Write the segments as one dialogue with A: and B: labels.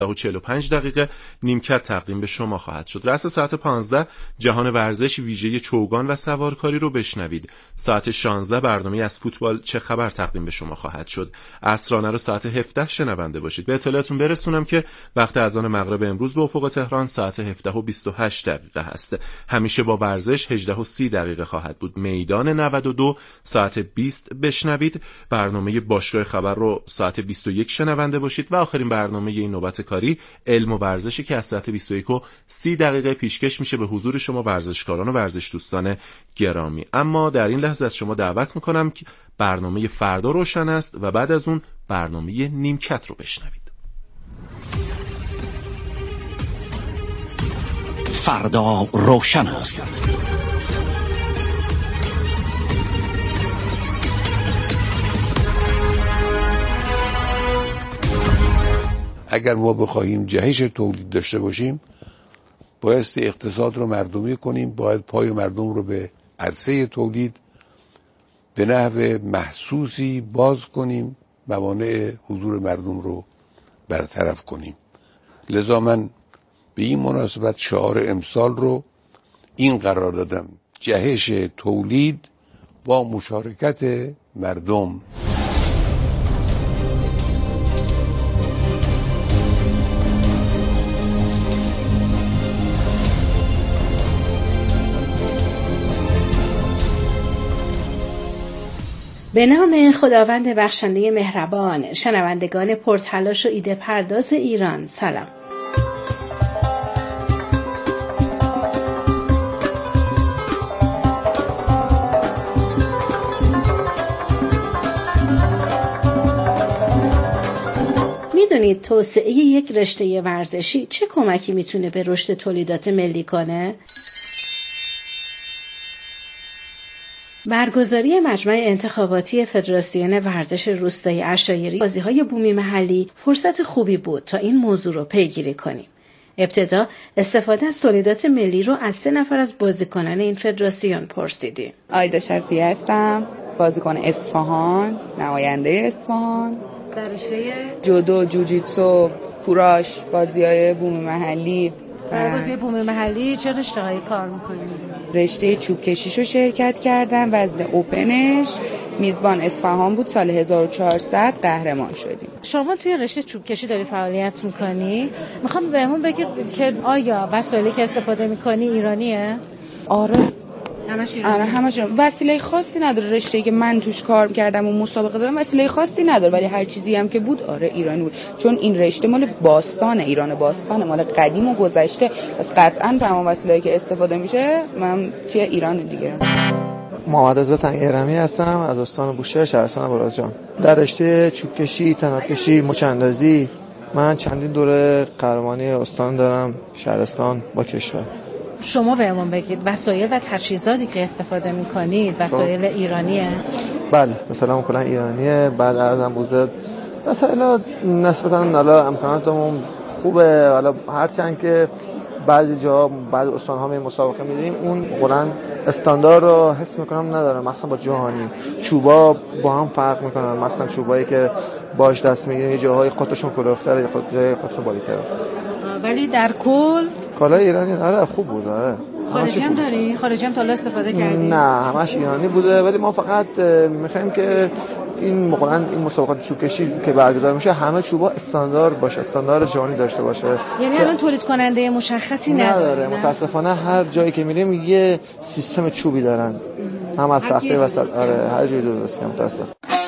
A: و 45 دقیقه نیمکت تقدیم به شما خواهد شد. رأس ساعت 15 جهان ورزش ویژه چوگان و سوارکاری رو بشنوید. ساعت 16 برنامه از فوتبال چه خبر تقدیم به شما خواهد شد. عصرانه رو ساعت 17 شنونده باشید. به اطلاعتون برسونم که وقت اذان مغرب امروز به افق تهران ساعت 17 و 28 دقیقه هست. همیشه با ورزش 18 و 30 دقیقه خواهد بود. میدان 92 ساعت 20 بشنوید. برنامه باشگاه خبر رو ساعت 21 شنونده باشید و آخرین برنامه این نوبت کاری علم و ورزشی که از ساعت 21 و 30 دقیقه پیشکش میشه به حضور شما ورزشکاران و ورزش دوستان گرامی. اما در این لحظه از شما دعوت میکنم که برنامه فردا روشن است و بعد از اون برنامه نیمکت رو بشنوید.
B: فردا روشن است.
C: اگر ما بخواهیم جهش تولید داشته باشیم بایستی اقتصاد رو مردمی کنیم، باید پای مردم رو به عرصه تولید به نحو محسوسی باز کنیم، موانع حضور مردم رو برطرف کنیم. لذا من به این مناسبت شعار امسال رو این قرار دادم: جهش تولید با مشارکت مردم.
D: به نام خداوند بخشنده مهربان، شنوندگان پرتلاش و ایده پرداز ایران، سلام. میدونید توسعه یک رشته ورزشی چه کمکی میتونه به رشد تولیدات ملی کنه؟ برگزاری مجمع انتخاباتی فدراسیون ورزش روستایی عشایری بازی‌های بومی محلی فرصت خوبی بود تا این موضوع رو پیگیری کنیم. ابتدا استفاده از تولیدات ملی رو از 3 نفر از بازیکنان این فدراسیون پرسیدیم.
E: آیدا شفیعی هستم، بازیکن اصفهان، نماینده اصفهان.
D: در رشته
E: جودو، جوجیتسو، کوراش، بازی‌های بومی محلی.
D: برای بازی بومی محلی چه رشته‌هایی کار می‌کنید؟
E: رشته چوب کشیشو شرکت کردم، وزن اوپنش میزبان اصفهان بود، سال 1400 قهرمان شدیم.
D: شما توی رشته چوب کشی داری فعالیت می‌کنی؟ می‌خوام بهمون بگید که آیا وسایلی که استفاده می‌کنی ایرانیه؟
E: آره.
D: همش
E: وسیله خاصی نداره. رشته‌ای که من توش کار کردم و مسابقه دادم وسیله خاصی نداره، ولی هر چیزی هم که بود آره ایرانی بود، چون این رشته مال باستانه، ایران باستانه، مال قدیم و گذشته. پس قطعاً تمام وسایلی که استفاده میشه من توی ایران دیگه.
F: محمد رضا تنگهرمی هستم، از استان بوشهر، شهرستان بلوچستان. در رشته چوب کشی، طناب کشی، مچ‌اندازی من چندین دوره قهرمانی استان دارم، شهرستان با کشور.
D: شما بهمون بگید وسایل و تجهیزاتی که استفاده می‌کنید وسایل ایرانیه؟
F: بله، مثلا کلا ایرانیه. بعد ارزم بوده مثلا نسبتاً حالا امکاناتمون خوبه، حالا هرچند که بعضی جا بعضی استان‌ها می مسابقه می‌دیم اون کلا استاندارد رو حس می‌کنم نداره، مثلا با جهانی چوبا با هم فرق می‌کنن، مثلا چوبایی که باش دست می‌گیریم یه جاهای خودشون کلوفتره، جای خودشون باریک‌تره، ولی
D: در کل
F: کالای ایرانی آره خوب بود. آره
D: خارجی هم داری؟ خارجی هم تا حالا استفاده کردی؟
F: نه، همش ایرانی بوده، ولی ما فقط می‌خوایم که این مثلا این مسابقات چوب کشی که برگزار میشه همه چوبا استاندارد باشه، استاندارد جهانی داشته باشه.
D: یعنی الان تولید کننده مشخصی نداره؟
F: متاسفانه هر جایی که میریم یه سیستم چوبی دارن، هم از سخته وسط. آره هر جایی درست متاسفم.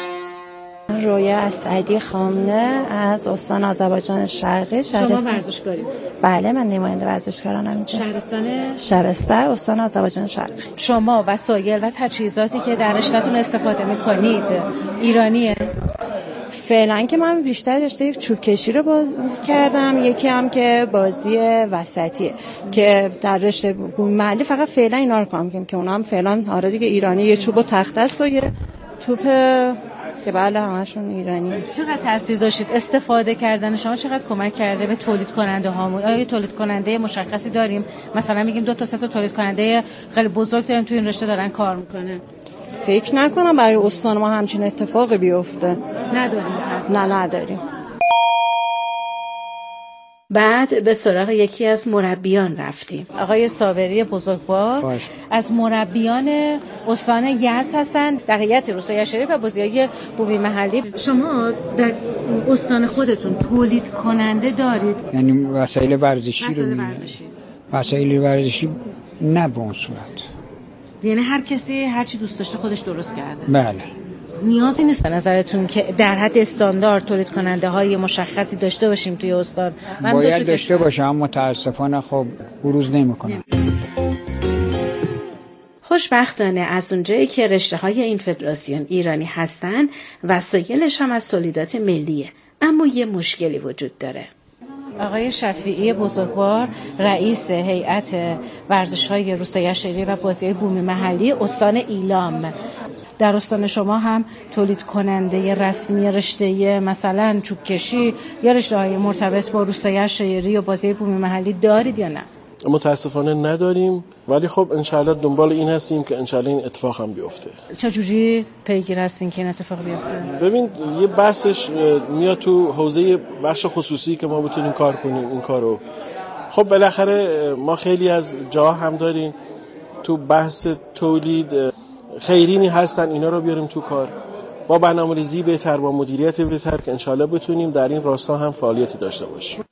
G: رویا اسعدی خامنه از استان آذربایجان شرقی.
D: شما ورزشکاری؟
G: بله، من نماینده ورزشکارانم اینجا.
D: شهرستان؟
G: شبستر، استان آذربایجان شرقی.
D: شما وسایل و تجهیزاتی که در رشته‌تون استفاده می‌کنید ایرانیه؟
G: فعلا که من بیشتر رشته چوب کشی رو بازی کردم، یکی هم که بازی وسطیه که در رشته بومی محلی فقط فعلا اینا رو کار می‌کنم که اونا هم فعلا آره دیگه ایرانی، یه چوب و تخته است و یه توپ که بله همشون ایرانی.
D: چقدر تاثیر داشتید استفاده کردن شما؟ چقدر کمک کرده به تولید کننده هامون؟ آیا تولید کننده مشخصی داریم؟ مثلا میگیم 2 تا 3 تا تولید کننده خیلی بزرگ داریم تو این رشته دارن کار میکنه.
G: فکر نکنم برای استان ما همچین اتفاقی بیفته.
D: نداریم؟
G: نه نداریم.
D: بعد به سراغ یکی از مربیان رفتیم. آقای صابری بزرگوار از مربیان استان یزد هستند در هیئت روستایی اشعری و بازی‌های بومی محلی. شما در استان خودتون تولید کننده دارید؟
H: یعنی وسایل ورزشی وسایل ورزشی نه به اون صورت.
D: یعنی هر کسی هر چی دوست داشته خودش درست کرده؟
H: بله.
D: نیازی نیست به نظرتون که در حد استاندارد تولید کننده های مشخصی داشته باشیم توی استان؟
H: باید داشته باشم، اما متاسفانه خب بروز نمی‌کنه.
D: خوشبختانه از اونجایی که رشته های این فدراسیون ایرانی هستن وسایلش هم از تولیدات ملیه، اما یه مشکلی وجود داره. آقای شفیعی بزرگوار رئیس هیئت ورزش‌های روستایی اشعری و بازی‌های بومی محلی استان ایلام، در استان شما هم تولید کننده رسمی رشته مثلا چوب کشی یا رشته‌های مرتبط با روستایی اشعری و بازی‌های بومی محلی دارید یا نه؟
I: متاسفانه نداریم، ولی خب انشالله دنبال این هستیم که انشالله این اتفاق هم بیفته.
D: چجوری پیگیر هستین که این اتفاق بیفته؟
I: ببین یه بحثش میاد تو حوزه بخش خصوصی که ما بتونیم کار کنیم این کارو. خب بالاخره ما خیلی از جا هم داریم تو بحث تولید خیرینی هستن، اینا رو بیاریم تو کار با برنامه‌ریزی بهتر، با مدیریت بهتر که انشالله بتونیم در این راستا هم فعالیتی داشته باشیم.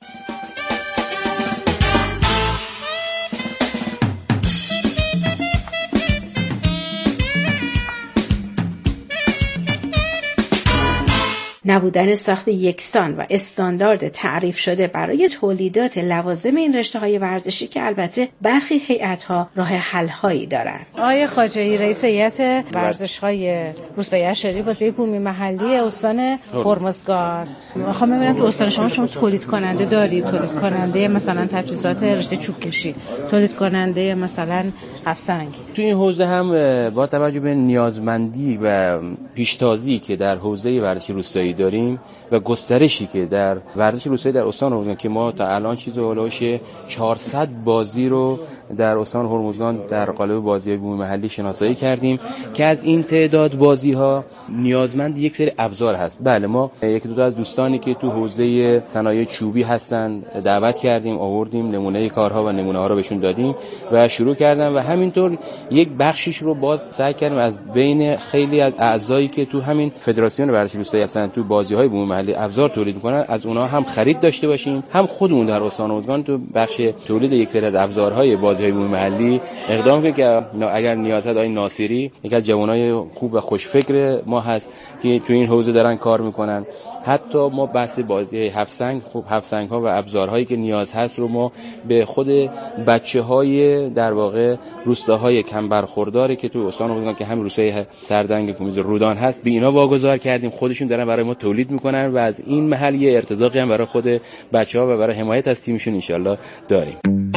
D: نبودن ساخت یکسان و استاندارد تعریف شده برای تولیدات لوازم این رشته‌های ورزشی که البته برخی هیئت‌ها راه حل‌هایی دارند. آقای خواجه‌ای رئیس هیئت ورزش‌های روستایی اشعری بازی بومی محلی استان هرمزگان، می‌خوام ببینم تو استان شما تولید کننده دارید؟ تولید کننده مثلا تجهیزات رشته چوب کشی، تولید کننده مثلا هفسنگ؟
J: تو این حوزه هم با توجه به نیازمندی و پیشتازی که در حوزه ورزش روستایی داریم و گسترشی که در ورزش روستایی در استان هرمزگان که ما تا الان چیزی هولوش 400 بازی رو در استان هرمزگان در قالب بازی بومی محلی شناسایی کردیم که از این تعداد بازی‌ها نیازمند یک سری ابزار هست. بله ما یک دو تا از دوستانی که تو حوزه صنایع چوبی هستن دعوت کردیم، آوردیم نمونه کارها و نمونه‌ها رو بهشون دادیم و شروع کردن و همینطور یک بخشش رو باز سعی کردیم از بین خیلی از اعضایی که تو همین فدراسیون ورزش روستایی هستن تو بازی‌های بومی محلی ابزار تولید می‌کنن از اونها هم خرید داشته باشیم، هم خودمون در استان هرمزگان تو بخش تولید یک سری از ابزارهای بازی‌های بومی محلی اقدام کنیم که اگر نیاز هست. آقای ناصری یک از جوانای خوب و خوشفکر ما هست که تو این حوزه دارن کار میکنن. حتی ما بحث بازی هفسنگ، خب هفسنگ‌ها و ابزارهایی که نیاز هست رو ما به خود بچه‌های در واقع روستاهای کم برخورداری که تو استان هرمزگان که همین روستای سردنگ کومیز رودان هست به اینا واگذار کردیم، خودشون دارن برای ما تولید میکنن و از این محل یه ارتزاقی هم برای خود بچه‌ها و برای حمایت از تیمشون انشالله داریم.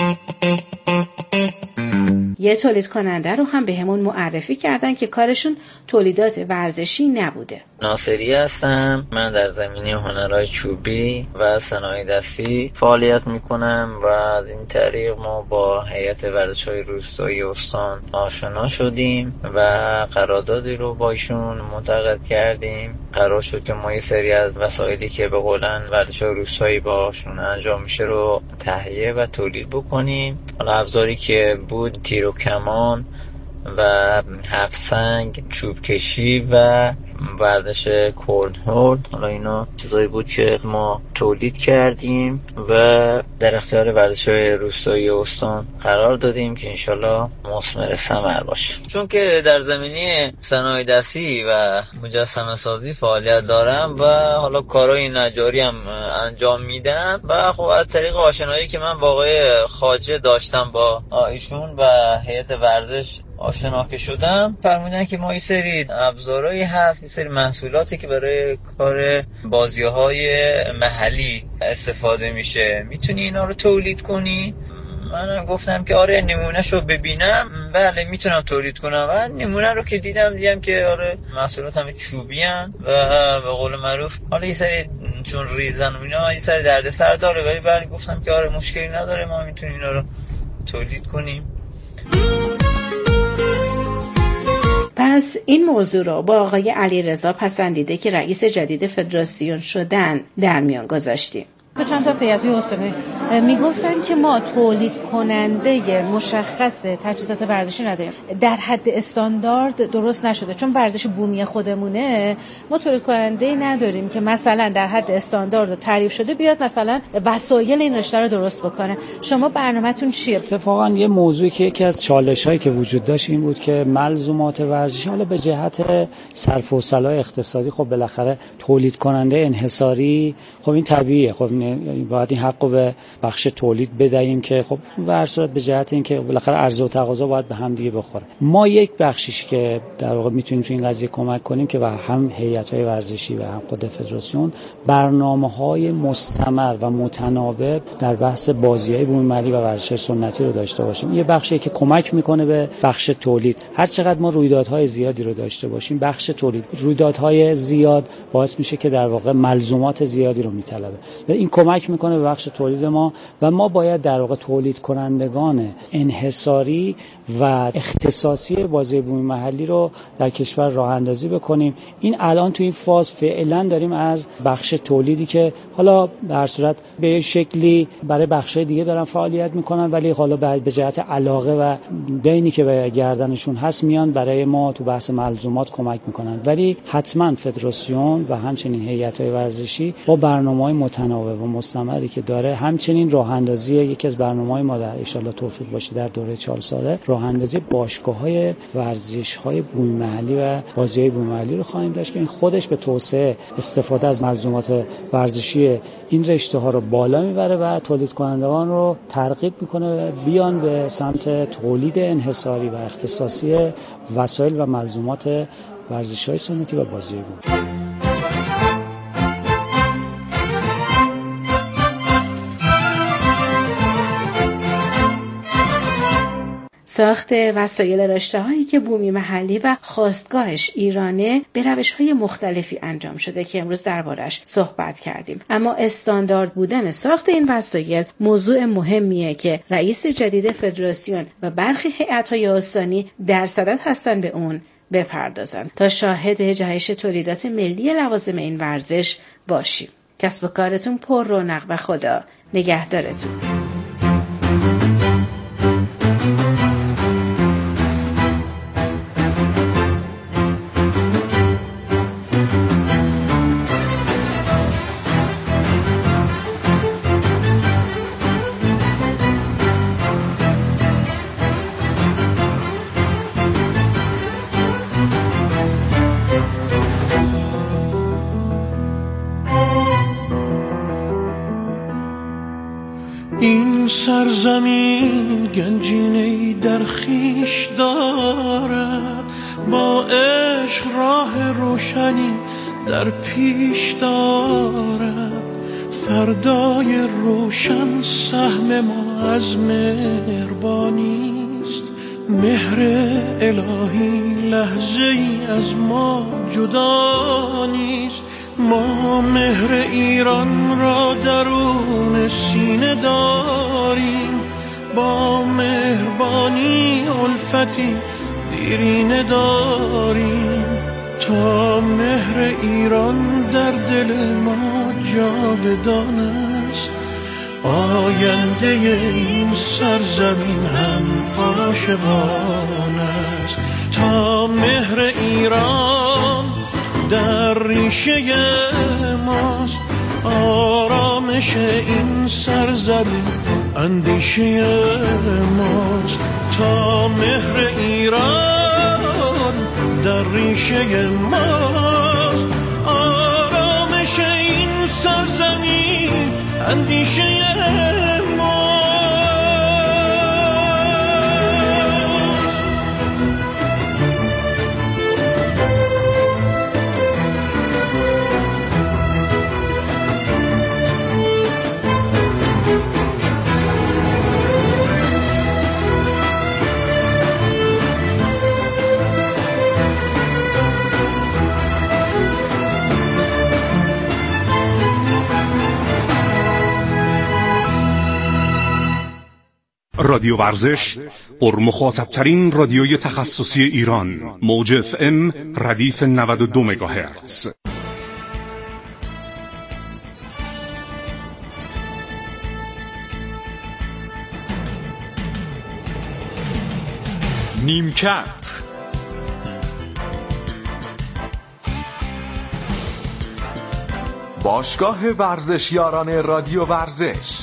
D: یه تولید کننده رو هم بهمون معرفی کردن که کارشون تولیدات ورزشی نبوده.
K: ناصری هستم. من در زمینه هنرهای چوبی و صنایع دستی فعالیت میکنم و از این طریق ما با هیئت ورزش‌های روستایی استان آشنا شدیم و قراردادی رو با ایشون منتقد کردیم. قرار شد که ما یه سری از وسایلی که به قولن ورزش‌های روستایی باشون انجام میشه رو تهیه و تولید بکنیم. حالا ابزاری که بود تیر و کمان و هفسنگ، چوب کشی و ورزش کورنهول، حالا اینا چیزایی بود که ما تولید کردیم و در اختیار ورزش‌های روستایی استان قرار دادیم که انشالله مثمر ثمر باشه. چون که در زمینه صنایع دستی و مجسمه سازی فعالیت دارم و حالا کارهای نجاری هم انجام میدم و خب از طریق آشنایی که من واقعا خواجه داشتم با ایشون و هیئت ورزش آشنا که شدم، فرمودن که ما این سری ابزارهایی هست، این سری محصولاتی که برای کار بازی‌های محلی استفاده میشه، میتونی اینا رو تولید کنی؟ منم گفتم که آره نمونهشو ببینم، بله میتونم تولید کنم. و نمونه رو که دیدم که آره محصولات همه چوبی هن و به قول معروف حالا یه سری چون ریزن و اینا یه سری دردسر داره، ولی بله گفتم که آره مشکلی نداره، ما میتونیم اینا رو تولید کنیم.
D: پس این موضوع رو با آقای علیرضا پسندیده که رئیس جدید فدراسیون شدن در میان گذاشتیم. تو چند تا هیئت استانی میگفتن که ما تولید کننده مشخص تجهیزات ورزشی نداریم، در حد استاندارد درست نشده، چون ورزش بومی خودمونه ما تولید کننده نداریم که مثلا در حد استاندارد تعریف شده بیاد مثلا وسایل این رشته رو درست بکنه. شما برنامه‌تون چیه؟
H: اتفاقا یه موضوعی که یکی از چالش‌هایی که وجود داشت این بود که ملزومات ورزشی حالا به جهت صرف و صلاح اقتصادی خب بالاخره تولید کننده انحصاری خب این طبیعیه، خب باید این حقو به بخش تولید بدهیم که خب به هر صورت به جهت اینکه بالاخره عرضه و تقاضا باید به هم دیگه بخوره. ما یک بخشیش که در واقع میتونیم تو این قضیه کمک کنیم که هم هیئت‌های ورزشی و هم خود فدراسیون برنامه‌های مستمر و متناوب در بحث بازی‌های بومی محلی و ورزش سنتی رو داشته باشیم. یه بخشی که کمک میکنه به بخش تولید. هر چقدر ما رویدادهای زیادی رو داشته باشیم، بخش تولید رویدادهای زیاد باعث میشه که در واقع ملزومات زیادی رو میطلبه و این کمک میکنه به بخش تولید ما و ما باید در واقع تولید کنندگان انحصاری و اختصاصی بازی بومی محلی رو در کشور راه اندازی بکنیم. این الان تو این فاز فعلا داریم از بخش تولیدی که حالا در صورت به شکلی برای بخش‌های دیگه دارن فعالیت میکنن ولی حالا به جهت علاقه و دینی که به گردنشون هست میان برای ما تو بحث ملزومات کمک میکنن. ولی حتما فدراسیون و همچنین هیئت‌های ورزشی با برنامه‌های متناوب و مستمری که داره، همچنین راه اندازی یکی از برنامه‌های ما در ان شاءالله توفیق باشه در دوره 4 ساله راه اندازی باشگاه‌های ورزش‌های بومی محلی و بازی‌های بومی محلی رو خواهیم داشت که این خودش به توسعه استفاده از ملزومات ورزشی این رشته‌ها رو بالا میبره و تولید کنندگان رو ترغیب میکنه بیان به سمت تولید انحصاری و اختصاصی وسایل و ملزومات ورزش‌های سنتی و بازی بومی.
D: ساخت وسایل رشته‌هایی که بومی محلی و خاستگاهش ایرانه به روش‌های مختلفی انجام شده که امروز دربارش صحبت کردیم. اما استاندارد بودن ساخت این وسایل موضوع مهمیه که رئیس جدید فدراسیون و برخی هیئت‌های استانی در صدد هستن به اون بپردازن تا شاهد جهش تولیدات ملی لوازم این ورزش باشیم. کسب و کارتون پر رونق و خدا نگهدارتون.
L: این سرزمین گنجینه‌ای در خویش دارد، با عشق راه روشنی در پیش دارد. فردای روشن سهم ما از مهربانیست، مهر الهی لحظه‌ای از ما جدا نیست. ما مهر ایران را درون سینه داریم، با مهربانی الفتی دیرینه داریم. تا مهر ایران در دل ما جاودان است، آینده این سرزمین هم عاشقان است. تا مهر ایران در ریشه ماست، آرامش این سرزمین اندیشه ماست. تا مهر ایران در ریشه ماست، آرامش این سرزمین اندیشه ماست.
M: رادیو ورزش پرمخاطب‌ترین رادیوی تخصصی ایران، موج FM ردیف 92 مگاهرتز.
N: 92 مگاهرتز. نیمکت. باشگاه ورزشیاران رادیو ورزش.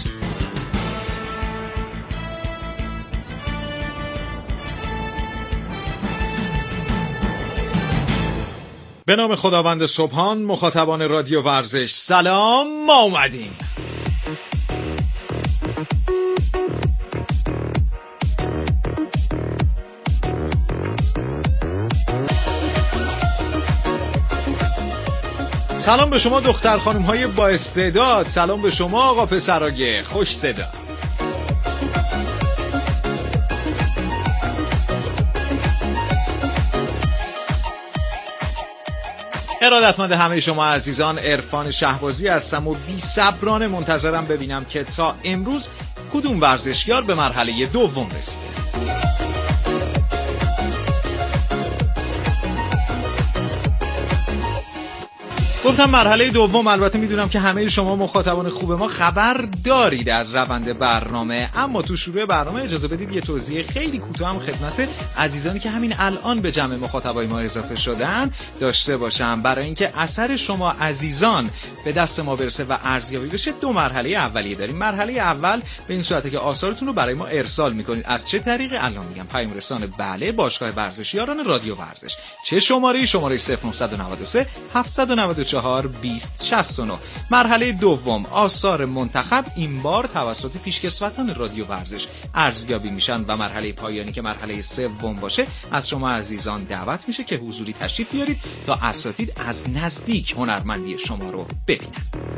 N: به نام خداوند سبحان. مخاطبان رادیو ورزش سلام، ما اومدیم. سلام به شما دختر خانم های با استعداد، سلام به شما آقا پسراگه خوش صدا. ارادتمند همه شما عزیزان، عرفان شهبازی هستم و بی صبرانه منتظرم ببینم که تا امروز کدوم ورزشیار به مرحله دوم رسیده. گفتم مرحله دوم، البته میدونم که همه شما مخاطبان خوب ما خبر دارید از روند برنامه، اما تو شروع برنامه اجازه بدید یه توضیح خیلی کوتاه هم خدمت عزیزانی که همین الان به جمع مخاطبای ما اضافه شدن داشته باشم، برای اینکه اثر شما عزیزان به دست ما برسه و ارزیابی بشه. دو مرحله اولیه داریم. مرحله اول به این صورته که آثارتون رو برای ما ارسال میکنید. از چه طریقی؟ الان میگم. پیام رسان بله، باشگاه ورزشیاران رادیو ورزش. چه شماره 0993 794 2069. مرحله دوم، آثار منتخب این بار توسط پیشکسوتان رادیو ورزش ارزیابی میشن و مرحله پایانی که مرحله سوم باشه از شما عزیزان دعوت میشه که حضوری تشریف بیارید تا اساتید از نزدیک هنرمندی شما رو ببینن.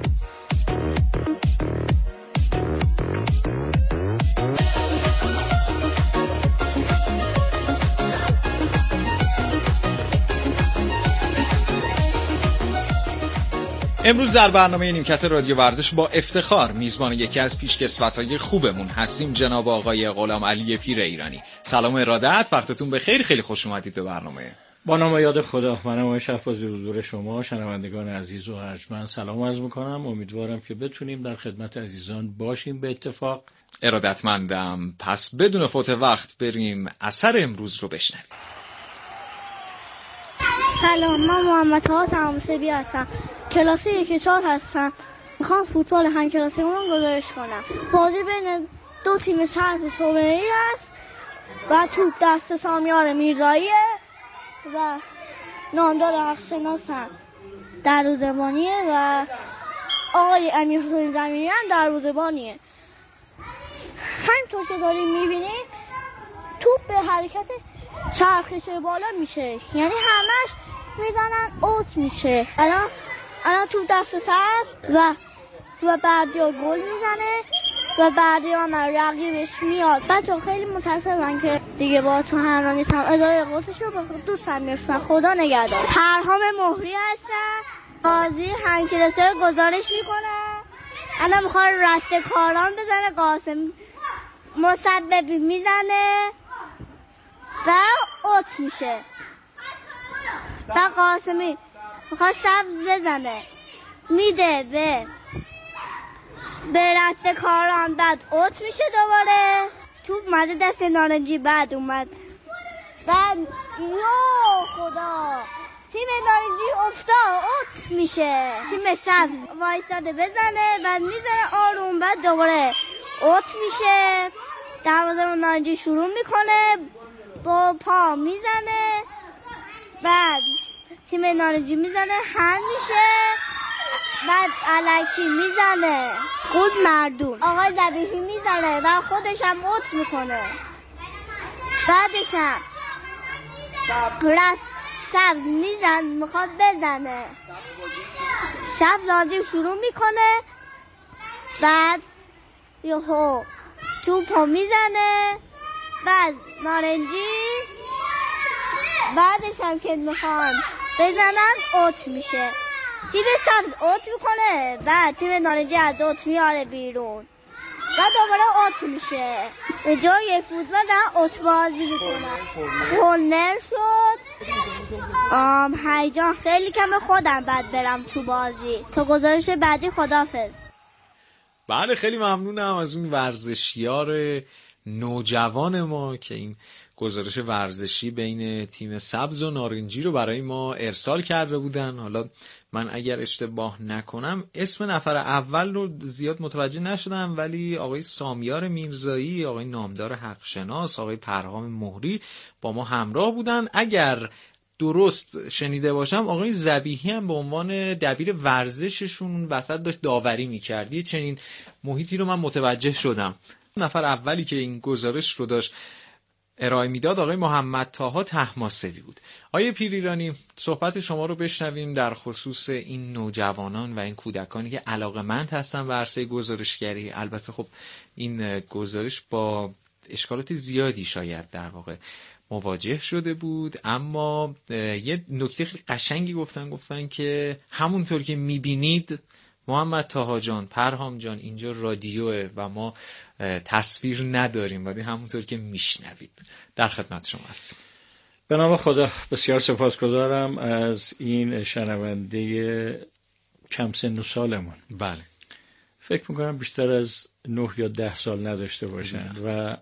N: امروز در برنامه نیمکت رادیو ورزش با افتخار میزبان یکی از پیشکسوت‌های خوبمون هستیم، جناب آقای غلام علی پیر ایرانی. سلام و ارادت، وقتتون بخیر، خیلی خوش اومدید به برنامه.
O: با نام یاد خدا، منم آقای شهبازی حضور شما شنوندگان عزیز و ارجمند سلام عرض می‌کنم. امیدوارم که بتونیم در خدمت عزیزان باشیم به اتفاق.
N: ارادتمندم. پس بدون فوت وقت بریم اثر امروز رو بشنویم.
P: سلام، من محمد طاها تمامسبی هستم، کلاس 1-4 هستم. میخوام فوتبال هم کلاسیمون گزارش کنم. بازی بین دو تیم صرف صومعی است و توپ دست سامیار میرزایی و نامدار حقشناس هم دروازه‌بانیه و آقای امیرحسین زمینی هم دروازه‌بانیه. همینطور که داریم میبینیم توپ به حرکت چرخش بالا میشه، یعنی همش میزنن اوت میشه. الان توپ دست سر و بردیا گل میزنه و بردیا هم رقیبش میاد. بچه خیلی متاسفم که دیگه با تو همراه نیستم. اداره قوتش رو به دوستم میرسن. خدا نگهدار. پرهام مهری هستم، بازی همکلاسه گزارش میکنه. الان میخواد رستگاران بزنه، قاسم مسببی میزنه و اوت میشه و قاسمی میخواد سبز بزنه، میده به رستگاران، بعد اوت میشه دوباره. توپ اومده دست نارنجی، بعد اومد بعد یا خدا تیم نارنجی افتاد، اوت میشه. تیم سبز وایستاده بزنه، بعد میزنه آروم، بعد دوباره اوت میشه. دروازه نارنجی شروع میکنه، با پا میزنه، بعد تیم نارنجی میزنه، هم میشه، بعد الکی میزنه، خود مردون آقای ذبیحی میزنه و خودش هم اوت میکنه. بعدش هم سبز میزن، میخواد بزنه، سبز بازی شروع میکنه، بعد یهو توپو میزنه، بعد نارنجی بعدش هم که میخوان بزنن اوت میشه. تیم سبز اوت میکنه، بعد تیم نارنجی از اوت میاره بیرون و دوباره اوت میشه. جای فوتبال دارن اوت بازی میکنن. کورنر شد. هیجان خیلی کمه، خودم بعد برم تو بازی. تا گزارش بعدی خداحافظ.
N: بله خیلی ممنونم از اون ورزشیار نوجوان ما که این گزارش ورزشی بین تیم سبز و نارنجی رو برای ما ارسال کرده بودن. حالا من اگر اشتباه نکنم اسم نفر اول رو زیاد متوجه نشدم، ولی آقای سامیار میرزایی، آقای نامدار حقشناس، آقای پرهام مهری با ما همراه بودن. اگر درست شنیده باشم آقای ذبیحی هم به عنوان دبیر ورزششون وسط داشت داوری می‌کرد. یه چنین محیطی رو من متوجه شدم. نفر اولی که این گزارش رو داشت ارائه میداد آقای محمد طاها طهماسبی بود. آقای پیریرانی، صحبت شما رو بشنویم در خصوص این نوجوانان و این کودکانی که علاقه‌مند هستن به عرصه گزارشگری. البته خب این گزارش با اشکالات زیادی شاید در واقع مواجه شده بود، اما یه نکته خیلی قشنگی گفتن که همونطور که میبینید محمد طاها جان، پرهام جان، اینجا رادیوه و ما تصویر نداریم، ولی همونطور که میشنوید در خدمت شما هستیم.
O: به نام خدا بسیار سپاسگزارم از این شنونده کم سن و سالمون.
N: بله،
O: فکر میکنم بیشتر از 9 یا 10 سال نداشته باشن و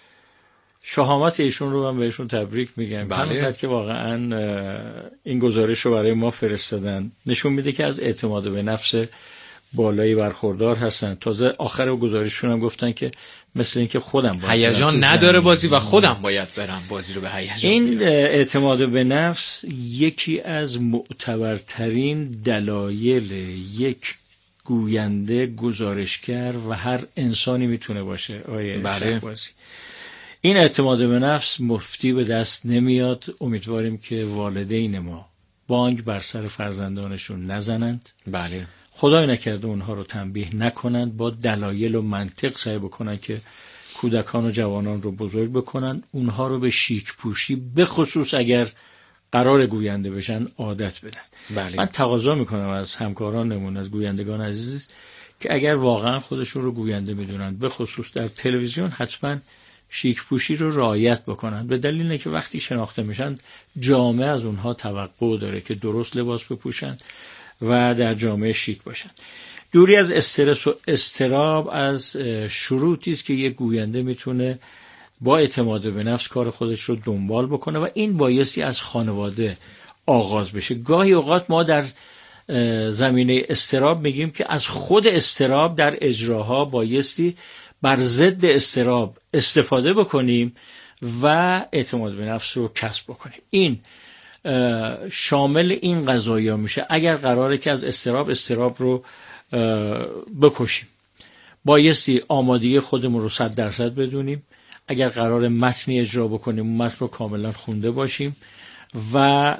O: شهامت ایشون رو من بهشون تبریک میگم. همونقدر که واقعا این گزارش رو برای ما فرستادن نشون میده که از اعتماد به نفس بالایی برخوردار هستن. تازه آخر گزارششون هم گفتن که مثل این که خودم باید
N: هیجان نداره بازی و خودم باید برم بازی رو به هیجان
O: این اعتماد به نفس یکی از معتبرترین دلایل یک گوینده، گزارشگر و هر انسانی میتونه باشه.
N: بله.
O: این اعتماد به نفس مفتی به دست نمیاد. امیدواریم که والدین ما بانگ بر سر فرزندانشون نزنند.
N: بله.
O: خدای نکرده اونها رو تنبیه نکنند، با دلایل و منطق سعی بکنن که کودکان و جوانان رو بزرگ بکنن، اونها رو به شیک پوشی به خصوص اگر قرار گوینده بشن عادت بدن.
N: بله.
O: من تقاضا میکنم از همکارانمون، از گویندگان عزیز که اگر واقعا خودشون رو گوینده میدونن، به خصوص در تلویزیون، حتما شیک پوشی رو رعایت بکنن، به دلیل اینه که وقتی شناخته میشن جامعه از اونها توقع داره که درست لباس بپوشن و در جامعه شیک باشن. دوری از استرس و اضطراب از شروطی است که یک گوینده میتونه با اعتماد به نفس کار خودش رو دنبال بکنه و این بایستی از خانواده آغاز بشه. گاهی اوقات ما در زمینه اضطراب میگیم که از خود اضطراب در اجراها بایستی بر ضد اضطراب استفاده بکنیم و اعتماد به نفس رو کسب بکنیم. این شامل این قضایا میشه. اگر قراره که از اضطراب رو بکشیم، بایستی آمادگی خودمون رو 100% بدونیم. اگر قراره متنی اجرا بکنیم، اون متن رو کاملا خونده باشیم و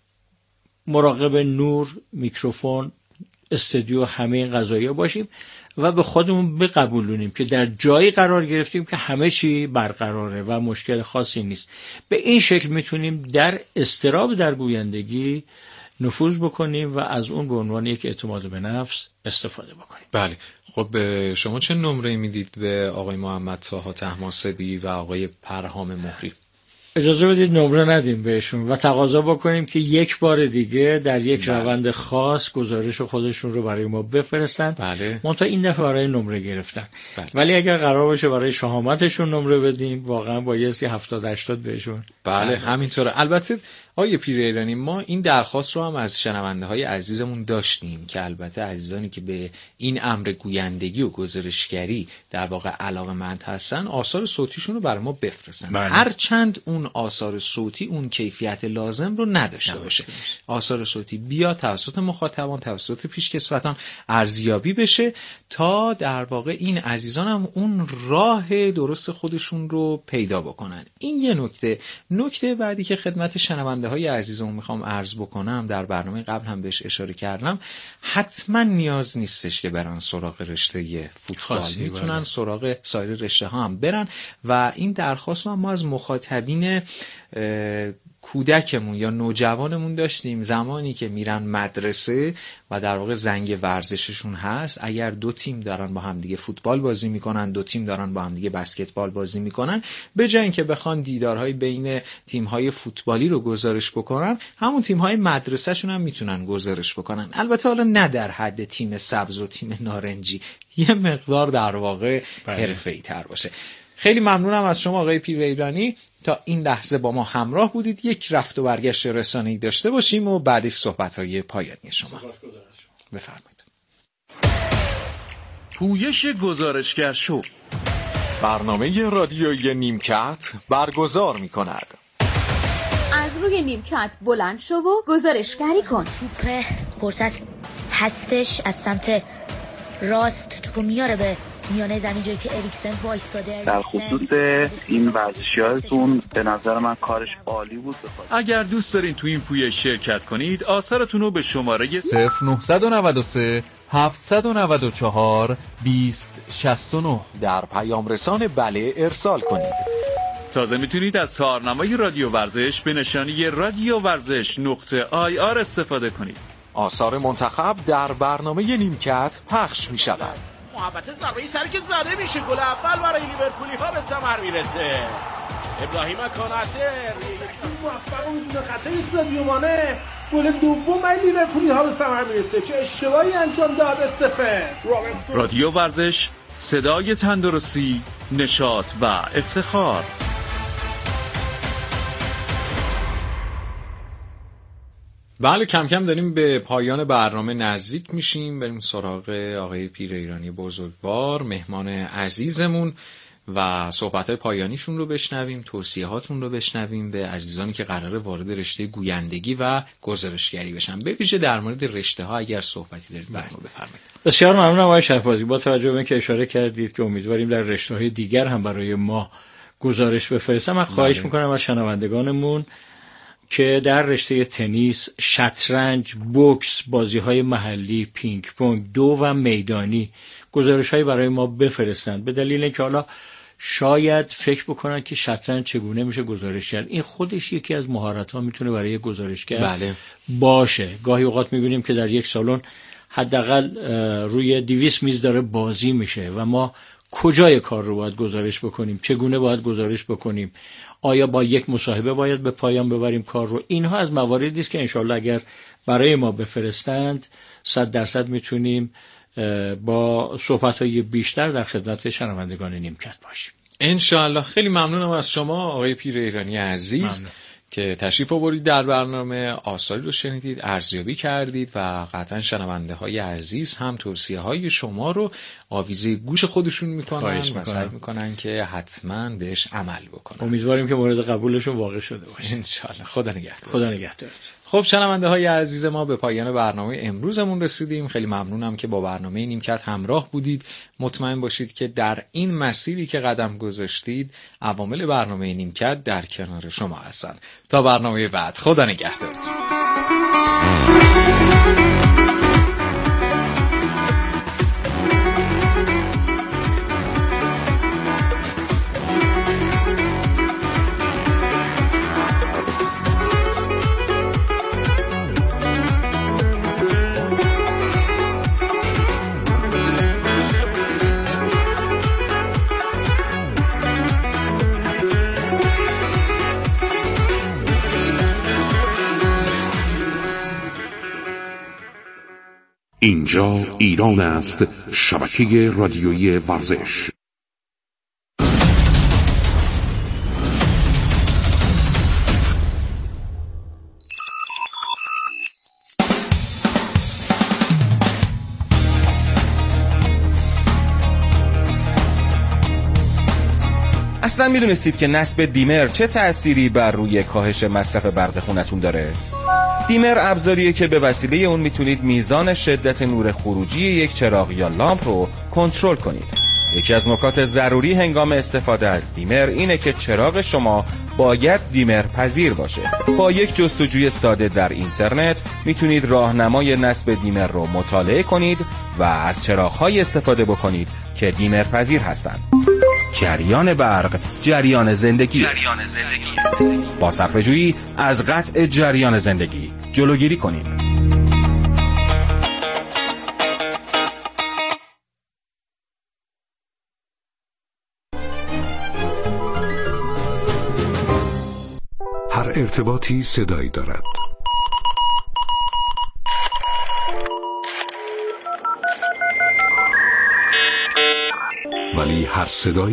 O: مراقب نور، میکروفون، استودیو، همه این قضایا باشیم و به خودمون بقبولونیم که در جایی قرار گرفتیم که همه چی برقراره و مشکل خاصی نیست. به این شکل میتونیم در اضطراب در گویندگی نفوذ بکنیم و از اون به عنوان یک اعتماد به نفس استفاده بکنیم.
N: بله. خب شما چه نمره میدید به آقای محمد طاها طهماسبی و آقای پرهام مهری؟
O: اجازه بدید نمره ندیم بهشون و تقاضا بکنیم که یک بار دیگه در یک روند خاص گزارش خودشون رو برای ما بفرستن.
N: بله.
O: منتها این دفعه برای نمره گرفتن.
N: بله.
O: ولی اگر قرار باشه برای شهامتشون نمره بدیم، واقعا بایستی 70-80 بهشون.
N: بله همینطوره. البته آقای پیریرانی، ما این درخواست رو هم از شنونده های عزیزمون داشتیم که البته عزیزانی که به این امر گویندگی و گزارشگری در واقع علاقه‌مند هستن آثار صوتیشون رو برای ما بفرستن.
O: بله.
N: هر چند اون آثار صوتی اون کیفیت لازم رو نداشته باشه، آثار صوتی بیا توسط مخاطبان، توسط پیشکسوتان ارزیابی بشه تا در واقع این عزیزان هم اون راه درست خودشون رو پیدا بکنن. این یه نکته بعدی که خدمت شنونده های عزیزمون میخوام عرض بکنم، در برنامه قبل هم بهش اشاره کردم، حتما نیاز نیستش که برن سراغ رشته فوتبال، میتونن سراغ سایر رشته ها هم برن و این درخواست ما از مخاطبین کودکمون یا نوجوانمون داشتیم زمانی که میرن مدرسه و در واقع زنگ ورزششون هست. اگر 2 تیم دارن با هم دیگه فوتبال بازی میکنن، 2 تیم دارن با هم دیگه بسکتبال بازی میکنن، به جای اینکه بخوان دیدارهای بین تیم‌های فوتبالی رو گزارش بکنن، همون تیم‌های مدرسه‌شون هم میتونن گزارش بکنن. البته حالا نه در حد تیم سبز و تیم نارنجی، یه مقدار در واقع حرفه‌ای تر باشه. خیلی ممنونم از شما آقای پیر ایرانی، تا این لحظه با ما همراه بودید. یک رفت و برگشت رسانه‌ای داشته باشیم و بعدش صحبت‌های پایانی شما. بفرمایید.
Q: پویش گزارشگر شو،
N: برنامه رادیویی نیمکت برگزار می‌کند.
R: از روی نیمکت بلند شو و گزارشگری کن.
P: توپ فرصت هستش، از سمت راست توپو میاره به میانه زمین جایی که اریکسن وایساده.
S: در خصوص این ورزشیارتون به نظر من کارش عالی بود.
Q: اگر دوست دارین تو این پویش شرکت کنید، آثارتون رو به شماره
T: 0993 794 2069
N: در پیام رسان بله ارسال کنید.
Q: تازه میتونید از تارنمای رادیو ورزش به نشانی رادیو ورزش.ir استفاده کنید.
N: آثار منتخب در برنامه نیمکت پخش می شود.
I: محبت ضربه سری که زده میشه، گل اول برای لیورپولی ها به ثمر میرسه. ابراهیم کاناته موفق میشه خطای سادیو مانه، گل دوم برای لیورپولی ها به ثمر میرسه. چه اشتباهی انجام داد استفن.
Q: رادیو ورزش، صدای تندرستی، نشاط و افتخار.
N: بله، کم کم داریم به پایان برنامه نزدیک میشیم. بریم سراغ آقای پیر ایرانی بزرگوار، مهمان عزیزمون، و صحبت‌های پایانیشون رو بشنویم، توصیه‌هاتون رو بشنویم به عزیزانی که قراره وارد رشته گویندگی و گزارشگری بشن. به ویژه در مورد رشته‌ها اگر صحبتی دارید بفرمایید.
O: بسیار ممنونم آقای شهبازی. با توجه به اینکه اشاره کردید که امیدواریم در رشته‌های دیگر هم برای ما گزارش بفرستن، من خواهش می‌کنم از شنوندگانمون که در رشته تنیس، شطرنج، بوکس، بازی‌های محلی، پینگ پونگ، دو و میدانی گزارش‌هایی برای ما بفرستند، به دلیل اینکه حالا شاید فکر بکنن که شطرنج چگونه میشه گزارش کرد. این خودش یکی از مهارت‌ها میتونه برای گزارشگر باشه. گاهی اوقات می‌بینیم که در یک سالن حداقل روی 200 میز داره بازی میشه و ما کجای کار رو باید گزارش بکنیم، چگونه باید گزارش بکنیم، آیا با یک مصاحبه باید به پایان ببریم کار رو. اینها از مواردی است که انشالله اگر برای ما بفرستند 100% میتونیم با صحبت‌های بیشتر در خدمت شنوندگان نیمکت باشیم
N: انشالله. خیلی ممنونم از شما آقای پیر ایرانی عزیز که تشریف آوردید در برنامه، آثاری رو شنیدید، ارزیابی کردید و قطعا شنونده های عزیز هم توصیه های شما رو آویزه گوش خودشون میکنن و سعی میکنن که حتما بهش عمل بکنن.
O: امیدواریم که مورد قبولشون واقع شده باشه
N: انشالله. خدا نگهدار.
O: خدا نگهدار.
N: خب شنونده های عزیز، ما به پایان برنامه امروزمون رسیدیم. خیلی ممنونم که با برنامه نیمکت همراه بودید. مطمئن باشید که در این مسیری که قدم گذاشتید عوامل برنامه نیمکت در کنار شما هستن. تا برنامه بعد، خدا نگهدارتون.
M: اینجا ایران است، شبکه رادیویی ورزش.
U: اصلا میدونستید که نصب دیمر چه تأثیری بر روی کاهش مصرف برق خونتون داره؟ دیمر ابزاریه که به وسیله اون میتونید میزان شدت نور خروجی یک چراغ یا لامپ رو کنترل کنید. یکی از نکات ضروری هنگام استفاده از دیمر اینه که چراغ شما باید دیمر پذیر باشه. با یک جستجوی ساده در اینترنت میتونید راهنمای نصب دیمر رو مطالعه کنید و از چراغ‌های استفاده بکنید که دیمر پذیر هستند. جریان برق، جریان زندگی. با صرفه‌جویی از قطع جریان زندگی جلوگیری کنیم.
M: هر ارتباطی صدایی دارد. ولی هر صدایی